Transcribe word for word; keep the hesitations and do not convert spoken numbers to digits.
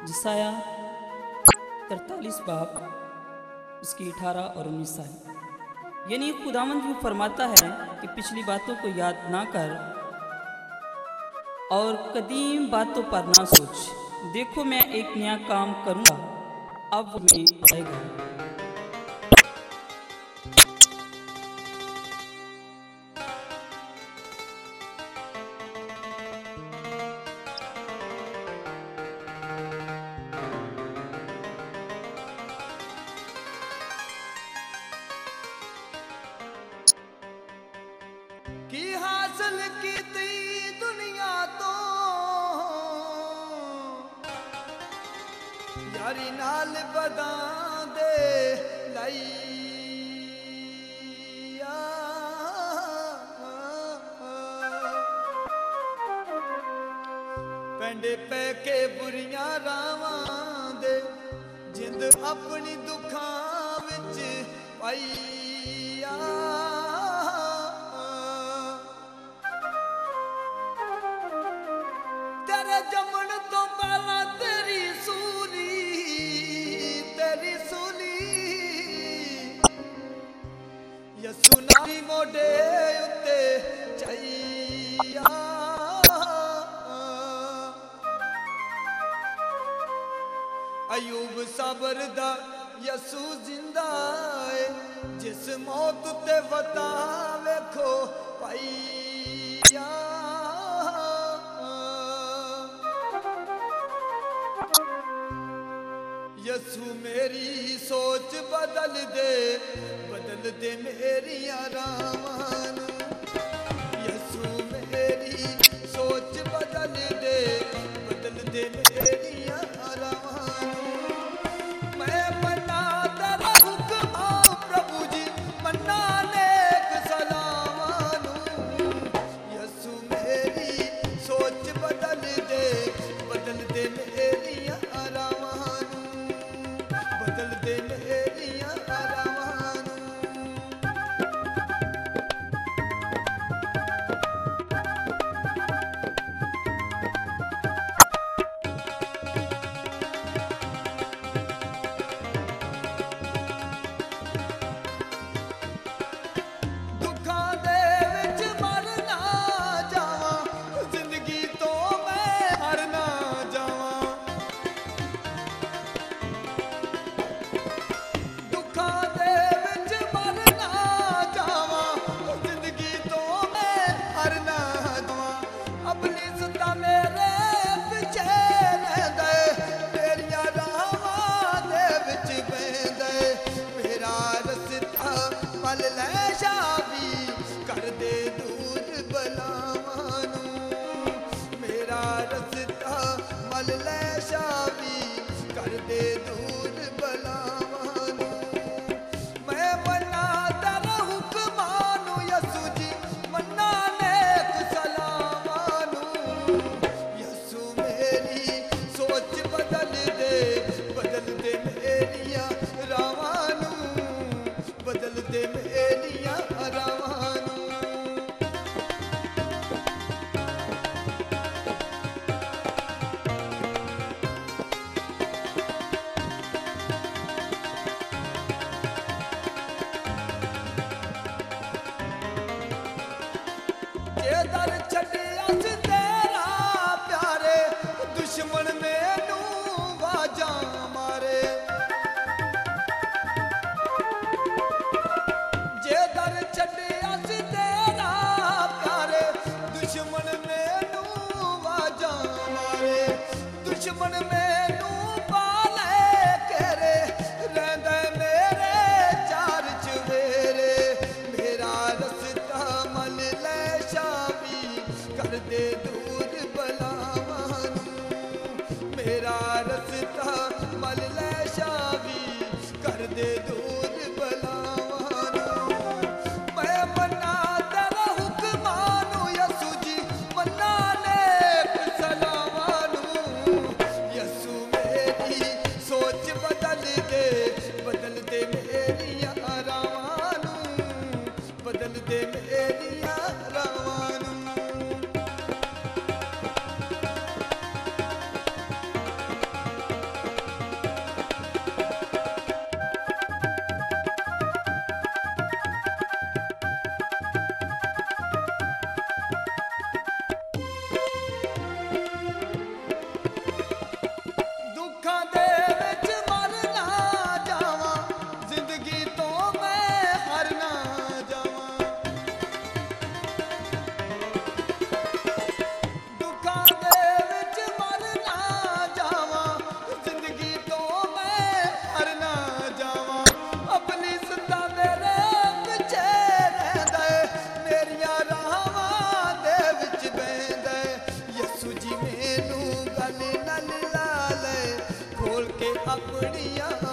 जिसाया तरतालीस बाब उसकी अठारह और उन्नीस आय। यानी खुदावंद यूँ फरमाता है कि पिछली बातों को याद ना कर और कदीम बातों पर ना सोच। देखो मैं एक नया काम करूँगा, अब में आएगा। की हासिल की दुनिया तो यारी नाल बदा दे लईया पेंडे पै के बुरियां रावां दे जिंद अपनी दुखां विच पाईया। जमन तो पहला तेरी सूली तेरी सूली यसु नामी मोडे उत्ते चैया। अयूब सबर दा यसु जिंदा है जिस मौत ते वता वेखो पाईया। यसु मेरी सोच बदल दे बदल दे मेरी रावां। यसु मेरी सोच बदल दे बदल दे मेरी रावां। मैं मन्ना तेरा हुक्म प्रभु जी मन्ना नेक सलावां। यसु मेरी सोच बदल दे बदल दे मेरी रावां। बदल दे मेरियां रावां। दुखां दे विच मर ना जावां, जिंदगी तो मैं हार ना जावां। कर दे दूर बलावां। मेरा रस्ता मल लै शावी कर दे दूर बलावां। मैं मन्ना तेरा हुक्मां यसु जी मन्ना नेक सलावां। यसु मेरी सोच बदल दे बदल दे मेरियां रावां। बदल दे मेरियां रावां। जे दर छड्डिया सी तेरा प्यारे दुश्मन मैनू वाजां मारे। जे दर छड्डिया सी तेरा प्यारे दुश्मन मैनू वाजां मारे। दुश्मन मैनू पाले केरे रैंदा मेरे चार चवेरे। मेरा रस्ता मल लै शावी कर दे दूर बलावां। मेरा रस्ता मल लै शावी कर दे दूर बलावां। मैं मन्ना तेरा हुक्मां यसु जी मन्ना नेक सलावां। यसु मेरी सोच बदल दे बदल दे मेरियां रावां। बदल दे मेरियां रावां। ਆਪਣੀਆਂ